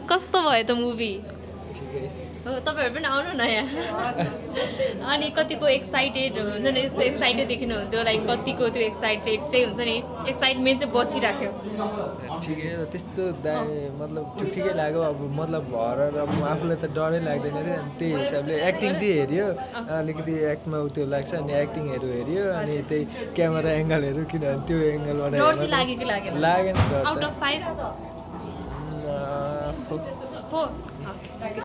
कस्तो भयो त मुभी ठिकै हो तपाईँहरू पनि आउनु न यहाँ अनि कतिको एक्साइटेड हुन्छ नि यस्तो एक्साइटेड देखिनुहुन्थ्यो लाइक कतिको त्यो एक्साइटेड चाहिँ हुन्छ नि एक्साइटमेन्ट चाहिँ बसिराख्यो ठिकै हो त्यस्तो मतलब ठिकै लाग्यो अब मतलब हरर अब आफूलाई त डरै लाग्दैन थियो अनि त्यही हिसाबले एक्टिङ चाहिँ हेऱ्यो अलिकति एक्टमा त्यो लाग्छ अनि एक्टिङहरू हेऱ्यो अनि त्यही क्यामेरा एङ्गलहरू किनभने त्यो एङ्गलबाट डर चाहिँ लाग्यो कि लागेन लागेन आउट अफ 5 4